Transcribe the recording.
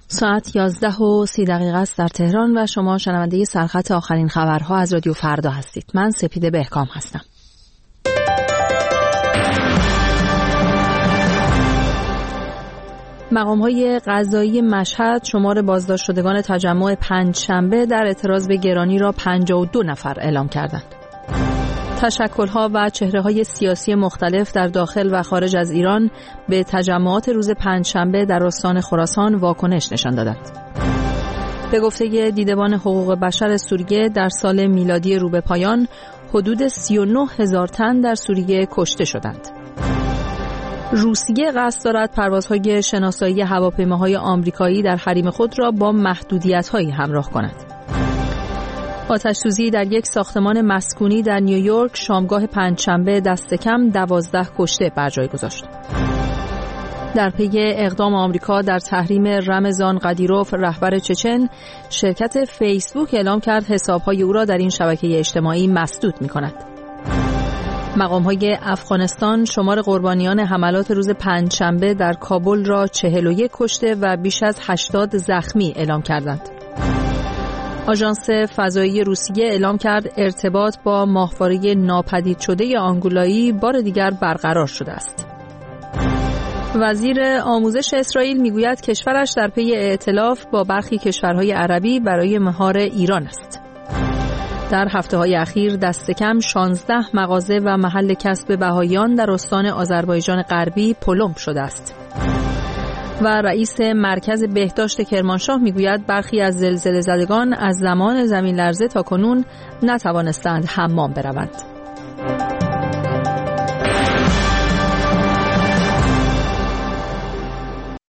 ساعت 11:30 است در تهران و شما شنونده سرخط آخرین خبرها از رادیو فردا هستید. من سپیده بهکام هستم. مقام‌های قضایی مشهد شمار بازداشت شدگان تجمع پنجشنبه در اعتراض به گرانی را 52 نفر اعلام کردند. تشکل‌ها و چهره‌های سیاسی مختلف در داخل و خارج از ایران به تجمعات روز پنجشنبه در استان خراسان واکنش نشان دادند. به گفته دیدبان حقوق بشر سوریه در سال میلادی رو به پایان حدود 39,000 تن در سوریه کشته شدند. روسیه قصد دارد پروازهای شناسایی هواپیماهای آمریکایی در حریم خود را با محدودیت‌هایی همراه کند. آتش‌سوزی در یک ساختمان مسکونی در نیویورک شامگاه پنجشنبه دست کم 12 کشته بر جای گذاشت. در پی اقدام آمریکا در تحریم رمضان قدیروف رهبر چچن، شرکت فیسبوک اعلام کرد حساب‌های او را در این شبکه اجتماعی مسدود می‌کند. مقام‌های افغانستان شمار قربانیان حملات روز پنجشنبه در کابل را 41 کشته و بیش از 80 زخمی اعلام کردند. آژانس فضایی روسیه اعلام کرد ارتباط با ماهواره ناپدید شده آنگولایی بار دیگر برقرار شده است. وزیر آموزش اسرائیل میگوید کشورش در پی ائتلاف با برخی کشورهای عربی برای مهار ایران است. در هفته‌های اخیر دست کم 16 مغازه و محل کسب بهائیان در استان آذربایجان غربی پلم شده است. و رئیس مرکز بهداشت کرمانشاه میگوید برخی از زلزله زدگان از زمان زمین لرزه تا کنون نتوانستند حمام بروند.